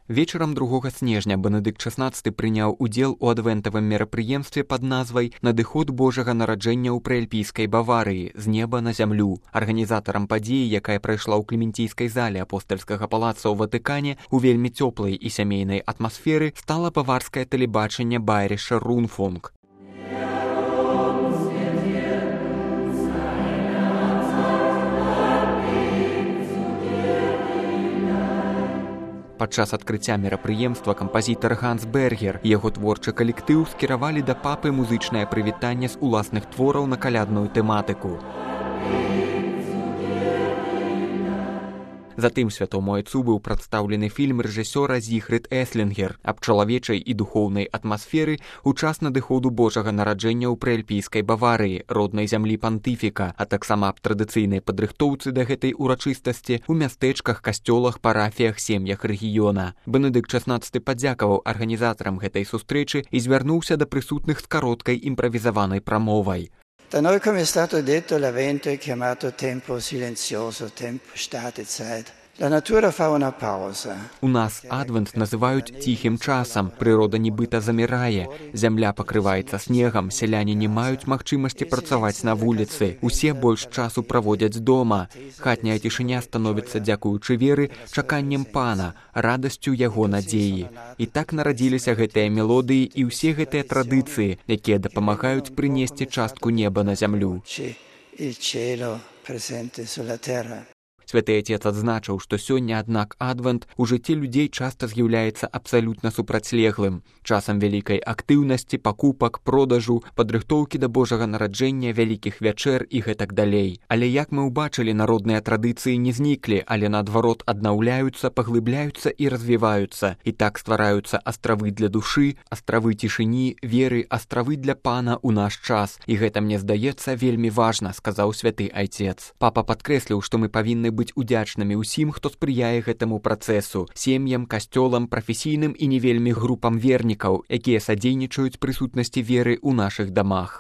Вечарам 2 снежня Бенедыкт XVI прыняў удзел у адвентавым мерапрыемстве пад назвай «Надыход Божага нараджэння ў прыальпійскай Баварыі з неба на зямлю». Арганізатарам падзеі, якая прайшла ў клементійскай зале апостальскага палаца ў Ватыкане у вельмі цёплай і сямейнай атмасферы, стала баварскае тэлебачанне Bayerischer Rundfunk. Падчас адкрыцця мерапрыемства кампазітар Ганс Бергер і яго творчы калектыў скіравалі да папы музычнае прывітанне з уласных твораў на калядную тэматыку. Затым святому айцу быў прадстаўлены фільм рэжысёра Зігфрід Эслінгер аб чалавечай і духоўнай атмасферы ў час надыходу Божага нараджэння ў прыальпійскай Баварыі, роднай зямлі пантыфіка, а таксама аб традыцыйнай падрыхтоўцы да гэтай урачыстасці ў мястэчках, касцёлах, парафіях, сем'ях рэгіёна. Бенедыкт XVI падзякаваў арганізатарам гэтай сустрэчы і звярнуўся да прысутных з кароткай імправізаванай прамовай. Da noi, come è stato detto, l'avvento è chiamato tempo silenzioso, tempo statezeit. La natura fa una pausa. У нас адвент называюць ціхім часам. Прырода нібыта замірае. Зямля пакрываецца снегам, сяляне не маюць магчымасці працаваць на вуліцы. Усе больш часу праводзяць дома. Хатняя цішыня становіцца, дзякуючы веры, чаканнем Пана, радасцю яго надзеі. І так нарадзіліся гэтыя мелодыі і ўсе гэтыя традыцыі, якія дапамагаюць прынесці частку неба на зямлю. Il cielo presente sulla terra. Святы Отец адзначыў, што сёння, аднак, адвент у жыцці людзей часта з'яўляецца абсалютна супрацьлеглым. Часам вялікай актыўнасці, пакупак, продажу, падрыхтоўкі да Божага нараджэння, вялікіх вячэр і гэтак далей. Але, як мы ўбачылі, народныя традыцыі не зніклі, але наадварот аднаўляюцца, паглыбляюцца і развіваюцца. І так ствараюцца астравы для душы, астравы цішыні, веры, астравы для Пана ў наш час. І гэта, мне здаецца, вельмі важна, сказаў святы Айцец. Папа падкрэсліў, што мы павінны быць удзячнымі ўсім, хто спрыяе гэтаму працэсу, сем'ям, касцёлам, прафесійным і не вельмі групам вернікаў, якія садзейнічаюць прысутнасці веры ў нашых дамах.